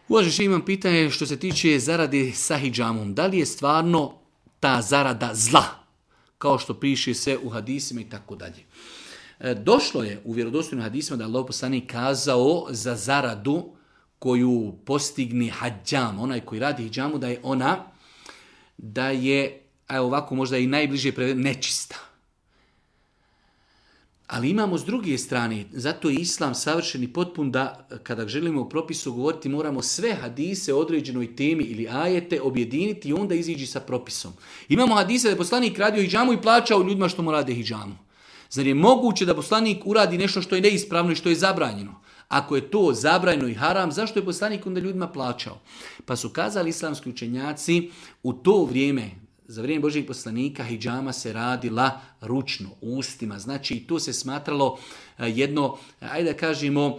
Uvaženi, imam pitanje što se tiče zarade sa hidžamom. Da li je stvarno ta zarada zla, kao što piše se u hadisima i tako dalje? Došlo je u vjerodostojnim hadisima da je Allahov poslanik kazao za zaradu koju postigne hadžam, onaj koji radi hidžamu, da je, ovako možda i najbliže nečista. Ali imamo s druge strane, zato je islam savršen i potpun da kada želimo o propisu govoriti moramo sve hadise o određenoj temi ili ajete objediniti i onda izići sa propisom. Imamo hadise da je poslanik radio hidžamu i plaćao ljudima što mu rade hidžamu. Zar je moguće da poslanik uradi nešto što je neispravno i što je zabranjeno? Ako je to zabranjeno i haram, zašto je poslanik onda ljudima plaćao? Pa su kazali islamski učenjaci, u to vrijeme, za vrijeme Božjeg poslanika, hidžama se radila ručno, ustima. Znači, to se smatralo jedno, ajde da kažemo,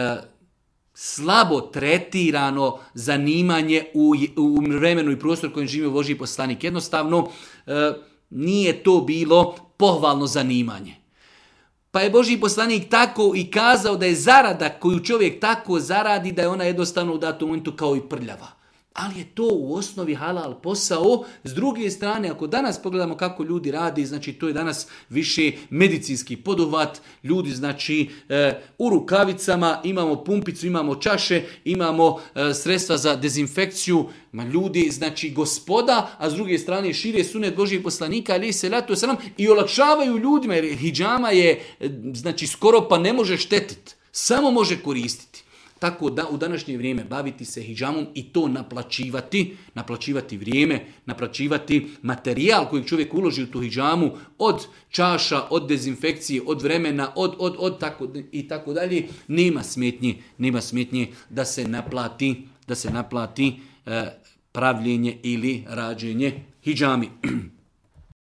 slabo tretirano zanimanje u vremenu i prostoru kojem živio Božji poslanik. Jednostavno, nije to bilo pohvalno zanimanje. Pa je Božji poslanik tako i kazao da je zarada koju čovjek tako zaradi, da je ona jednostavno u datom momentu kao i prljava. Ali je to u osnovi halal posao. S druge strane, ako danas pogledamo kako ljudi radi, znači to je danas više medicinski poduhvat. Ljudi znači u rukavicama, imamo pumpicu, imamo čaše, imamo sredstva za dezinfekciju. Ljudi znači gospoda, a s druge strane šire sunet Božjeg poslanika alejhi selatu selam i olakšavaju ljudima jer hidžama je znači skoro pa ne može štetiti, samo može koristiti. Tako da u današnje vrijeme baviti se hidžamom i to naplaćivati vrijeme, naplaćivati materijal kojeg čovjek uloži u tu hidžamu, od čaša, od dezinfekcije, od vremena, od tako i tako dalje, nema smetnje da se naplati pravljenje ili rađenje hidžami.